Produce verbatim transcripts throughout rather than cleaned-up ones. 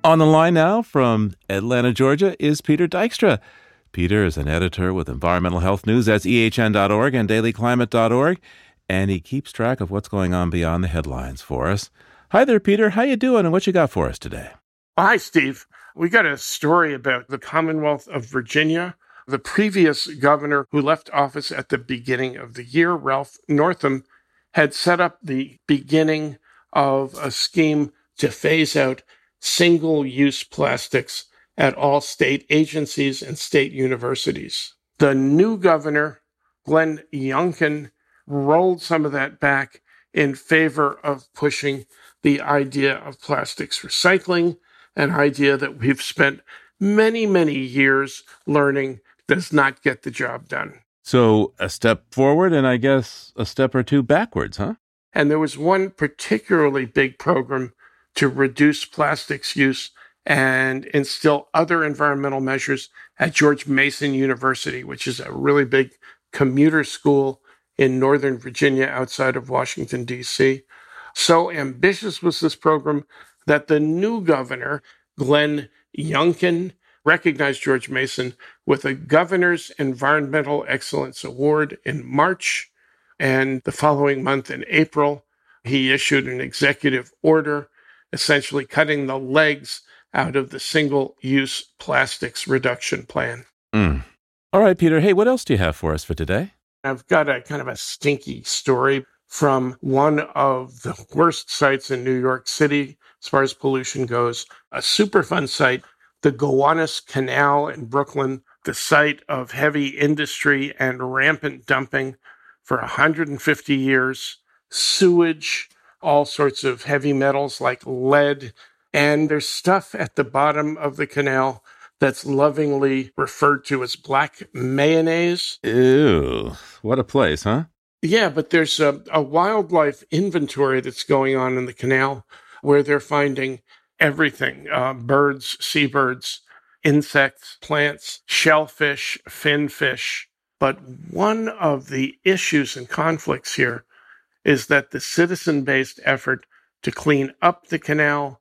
On the line now from Atlanta, Georgia, is Peter Dykstra. Peter is an editor with Environmental Health News. That's E H N dot org and daily climate dot org, and he keeps track of what's going on beyond the headlines for us. Hi there, Peter. How you doing, and what you got for us today? Hi, Steve. We got a story about the Commonwealth of Virginia. The previous governor who left office at the beginning of the year, Ralph Northam, had set up the beginning of a scheme to phase out single-use plastics at all state agencies and state universities. The new governor, Glenn Youngkin, rolled some of that back in favor of pushing the idea of plastics recycling, an idea that we've spent many, many years learning does not get the job done. So a step forward and I guess a step or two backwards, huh? And there was one particularly big program to reduce plastics use and instill other environmental measures at George Mason University, which is a really big commuter school in Northern Virginia outside of Washington, D C. So ambitious was this program that the new governor, Glenn Youngkin, recognized George Mason with a Governor's Environmental Excellence Award in March. And the following month in April, he issued an executive order essentially cutting the legs out of the single-use plastics reduction plan. Mm. All right, Peter. Hey, what else do you have for us for today? I've got a kind of a stinky story from one of the worst sites in New York City as far as pollution goes, a Superfund site, the Gowanus Canal in Brooklyn, the site of heavy industry and rampant dumping for one hundred fifty years, sewage, all sorts of heavy metals like lead, and there's stuff at the bottom of the canal that's lovingly referred to as black mayonnaise. Ew, what a place, huh? Yeah, but there's a, a wildlife inventory that's going on in the canal where they're finding everything, uh, birds, seabirds, insects, plants, shellfish, finfish. But one of the issues and conflicts here is that the citizen-based effort to clean up the canal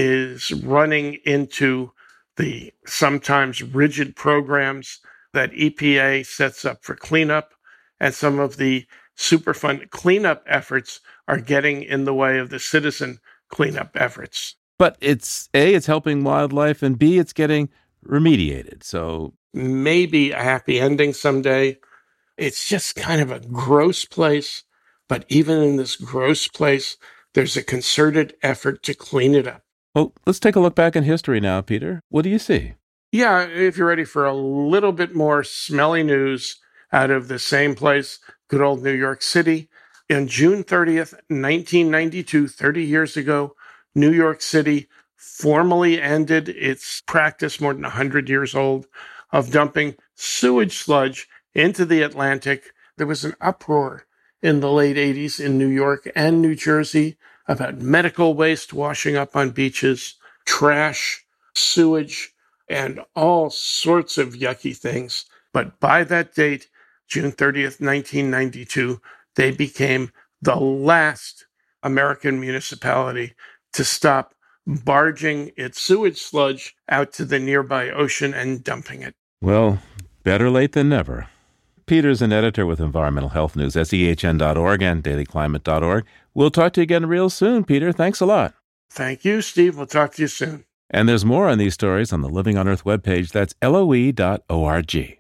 is running into the sometimes rigid programs that E P A sets up for cleanup, and some of the Superfund cleanup efforts are getting in the way of the citizen cleanup efforts. But it's A, it's helping wildlife, and B, it's getting remediated. So maybe a happy ending someday. It's just kind of a gross place, but even in this gross place, there's a concerted effort to clean it up. Well, let's take a look back in history now, Peter. What do you see? Yeah, if you're ready for a little bit more smelly news out of the same place, good old New York City. On June thirtieth, nineteen ninety-two, thirty years ago, New York City formally ended its practice, more than one hundred years old, of dumping sewage sludge into the Atlantic. There was an uproar in the late eighties in New York and New Jersey about medical waste washing up on beaches, trash, sewage, and all sorts of yucky things. But by that date, June thirtieth, nineteen ninety-two, they became the last American municipality to stop barging its sewage sludge out to the nearby ocean and dumping it. Well, better late than never. Peter's an editor with Environmental Health News, that's E H N dot org and daily climate dot org. We'll talk to you again real soon, Peter. Thanks a lot. Thank you, Steve. We'll talk to you soon. And there's more on these stories on the Living on Earth webpage. That's L O E dot org.